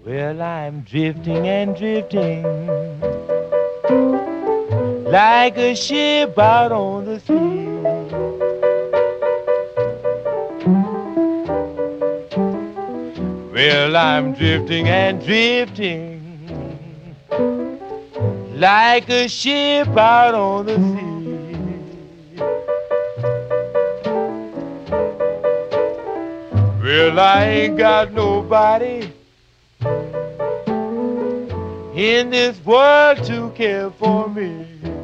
Well, I'm drifting and drifting like a ship out on the sea. Well, I'm drifting and drifting like a ship out on the sea. Well, I ain't got nobody in this world to care for me.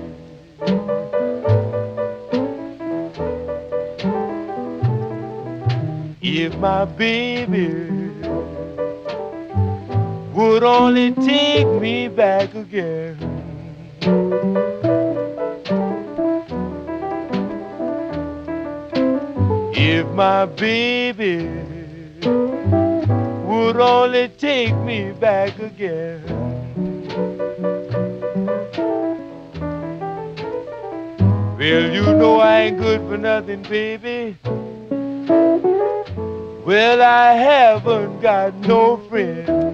If my baby would only take me back again. If my baby would only take me back again. Well, you know I ain't good for nothing, baby. Well, I haven't got no friend.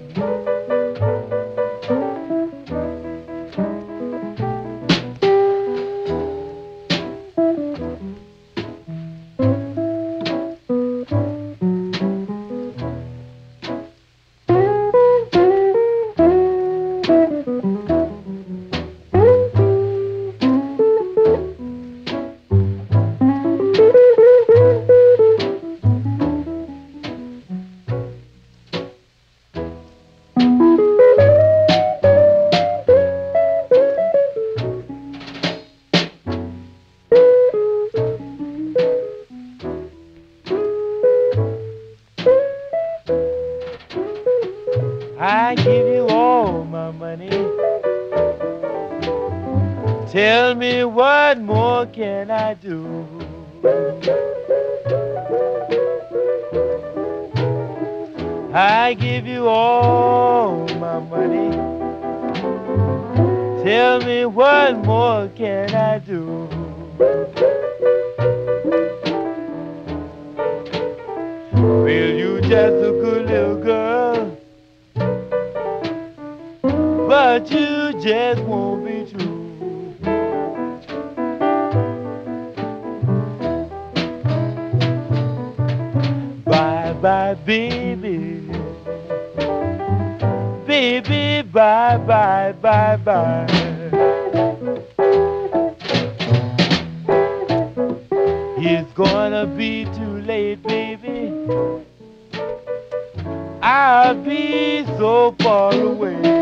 I give you all my money. Tell me what more can I do? I give you all my money. Tell me what more can I do? Well, you just a good little girl, but you just won't be true. Bye bye, baby. Baby, bye bye, bye bye. It's gonna be too late, baby. I'll be so far away.